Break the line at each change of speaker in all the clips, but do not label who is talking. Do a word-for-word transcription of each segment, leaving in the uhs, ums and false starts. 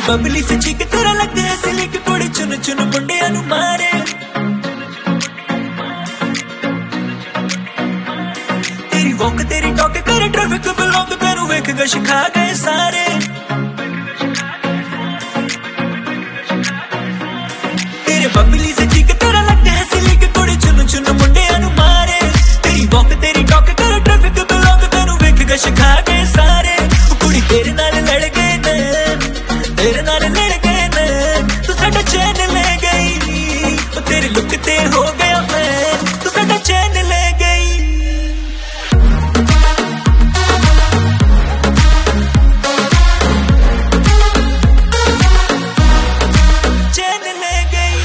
बबली से चीक तेरा लगदे है सिलिक कुड़ी चुन चुन मुंडियां नू मारे तेरी वॉक तेरी टॉक करे ट्रैफिक ब्लॉक करू वेख गश खा गए सारे तेरे बबली से चीक तेरा लगदे है सिलिक कुड़ी चुन चुन मुंडियां नू मारे तेरी वॉक तेरी टॉक करे ट्रैफिक ब्लॉक करू वेख गश खा गए सारे कुड़ी तेरे नाल लड़ गए ने तेरे नाल लड़ गए ने तू साडा चैन ले गई तेरे लुक ते हो गया फैन तू साडा चैन ले गई चैन ले गई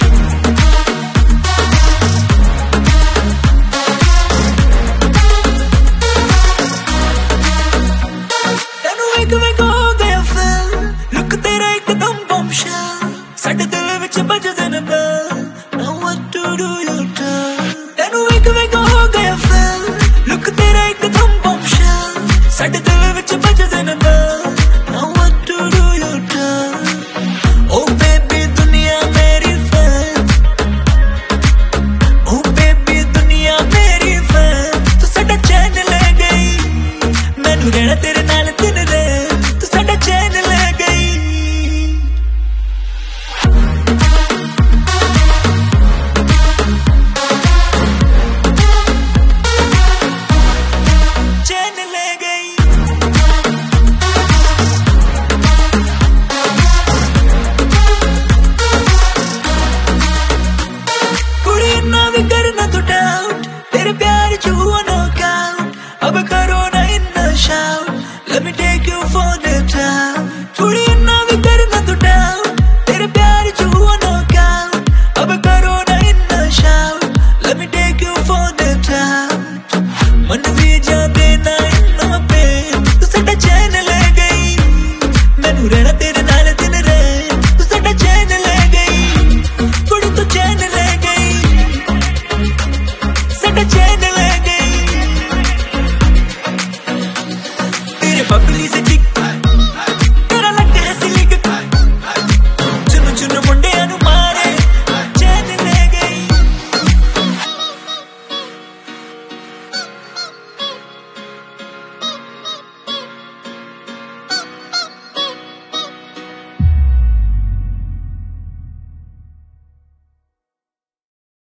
तेनू वेख वेख हो गया फैन लुक तेरा एकदम बॉम्बशेल साडे दिल विच बजदे ने बैल Now what to do you tell तेनू वेख वेख हो गया फैन लुक तेरा एकदम बॉम्बशेल साडे दिल विच बजदे ने बैल Now what to do you tell Oh baby दुनिया मेरी फैन Oh baby दुनिया मेरी फैन तू साडा चैन ले गई मैनू रहना तेरे नाल दिन दिन तू साडा चैन ले गई चैन ले गई कुड़ी ना भी करना तू डाउट तेरे प्यार च हुआ नॉकआउट अब करो ना इतना shout Let me take you for the time कुड़ी ना भी करना तू डाउट तेरे प्यार च हुआ नॉकआउट अब करो ना इतना shout Let me take you for the time मन भी जा देना इतना पे तू साडा चैन ले गई मैनू रहना तेरे नाल दिन रैन तू साडा चैन ले गई कुड़ी तू चैन ले गई साडा चैन ले गई तेरे बबली से चिक